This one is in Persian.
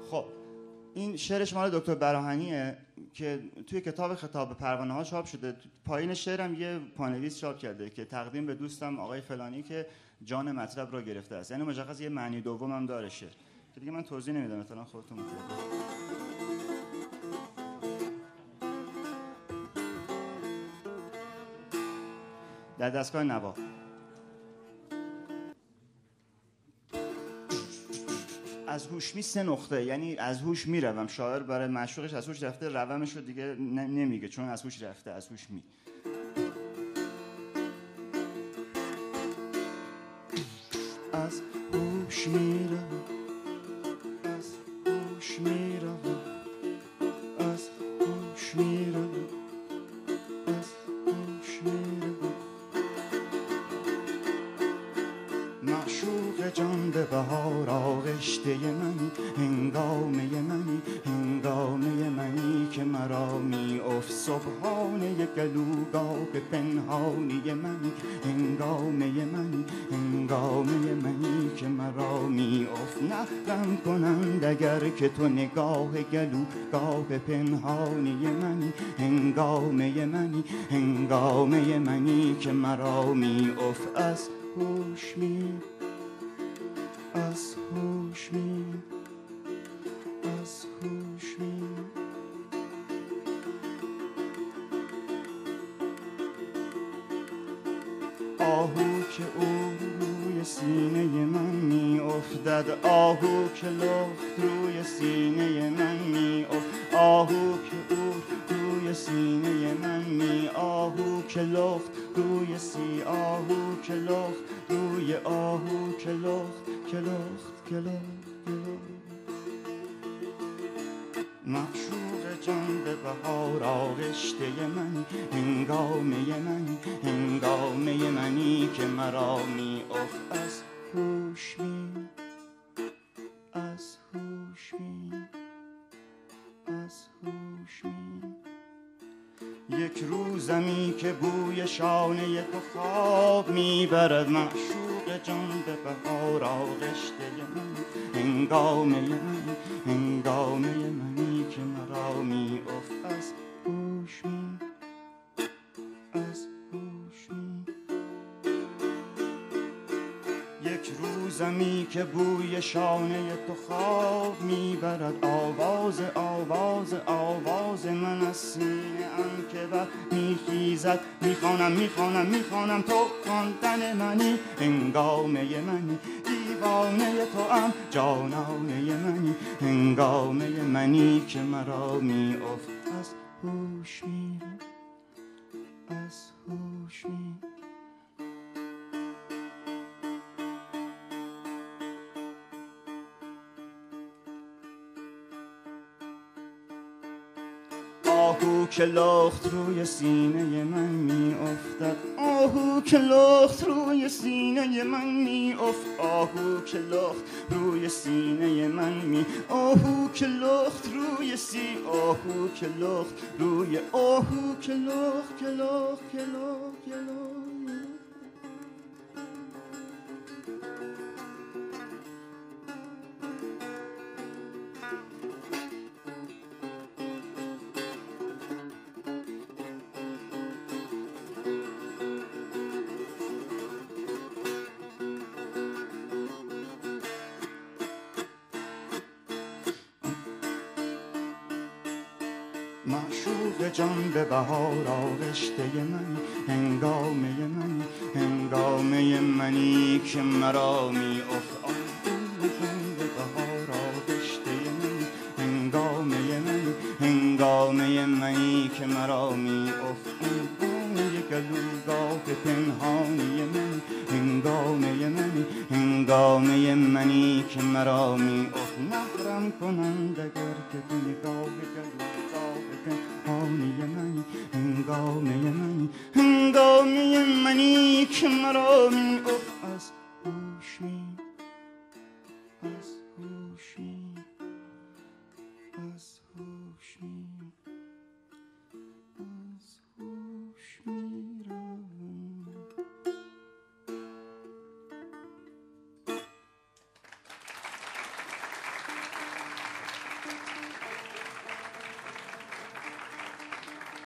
خب این شعر شمال دکتر براهنیه که توی کتاب خطاب پروانه ها چاپ شده. پایین شعرم یه پانویس چاپ کرده که تقدیم به دوستم آقای فلانی که جان مطلب را گرفته است. یعنی مشخص یه معنی دوم هم داره شعر که دیگه من توضیح نمیدم، مثلا خودتون می‌فهمید. در دستگاه نوا از هوش می 3 نقطه، یعنی از هوش میروم. شاعر برای معشوقش از هوش رفته، رومش رو دیگه نمیگه چون از هوش رفته، از هوش می. از هوش میروم، از هوش میروم، از هوش میروم، از هوش میروم. معشوق جان به بهار آغشته منی، هنگامه منی، هنگامه منی که مرا می اف صبحانه گلوگاه پنهانی منی، هنگامه منی، هنگامه منی که مرا می اف نخرم کنند اگر که تو نگاه گلوگاه پنهانی منی، هنگامه منی، هنگامه منی که مرا می اف. از هوش می، از هوش می، از هوش می. آهو که او روی سینه من می افتد، آهو که لخت روی سینه من می افتد، آهو که او روی سینه من می، آهو که لخت روی سی، آهو که لخت روی، آهو که لخت، که لخت، که لخت، که لخت. معشوق جان به بهار آغشته منی، هنگامه منی، هنگامه منی که مرا می اف. از هوش می، از هوش می، از هوش می. یک روزمی که بوی شانه تو خواب میبرد، معشوق جان به بهار آغشته من، هنگامه من، هنگامه منی که مرا می اف. از هوش می، از هوش می. یک روزمی که بوی شانه تو خواب میبرد، آواز آواز آواز من از سینه ام که بر میخیزد، میخوانم میخوانم میخوانم تو خواندن منی، هنگامه منی، دیوانه تو ام جانانه منی، هنگامه منی که مرا می اف. از هوش می، از هوش می. آهو که لخت روی سینه من می افتد، آهو که لخت روی سینه من می افتد، آهو که لخت روی سینه من می، آهو که لخت روی سی، آهو که لخت روی، آهو که لخت، که لخت، که لخت، که لخت. معشوق جان به بهار آغشته منی، هنگامه منی، هنگامه منی که مرا می اف. جان به بهار آغشته منی، هنگامه منی، هنگامه منی که مرا می اف. هنگامه گلوگاه پنهانی منی، هنگامه منی، هنگامه منی که مرا می اف. نخرم کنند اگر که تو نگاه گلوگاه پنهانی منی، هنگامه منی، هنگامه منی که مرا می اف.